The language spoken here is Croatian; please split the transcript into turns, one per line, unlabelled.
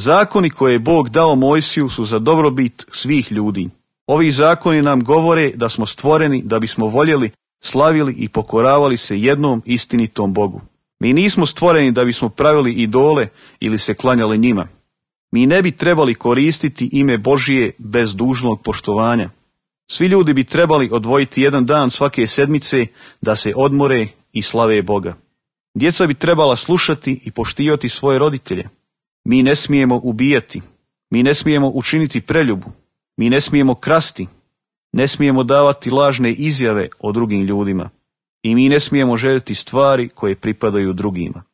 Zakoni koje je Bog dao Mojsiju su za dobrobit svih ljudi. Ovi zakoni nam govore da smo stvoreni da bismo voljeli, slavili i pokoravali se jednom istinitom Bogu. Mi nismo stvoreni da bismo pravili idole ili se klanjali njima. Mi ne bi trebali koristiti ime Božije bez dužnog poštovanja. Svi ljudi bi trebali odvojiti jedan dan svake sedmice da se odmore i slave Boga. Djeca bi trebala slušati i poštivati svoje roditelje. Mi ne smijemo ubijati. Mi ne smijemo učiniti preljubu. Mi ne smijemo krasti. Ne smijemo davati lažne izjave o drugim ljudima. I mi ne smijemo željeti stvari koje pripadaju drugima.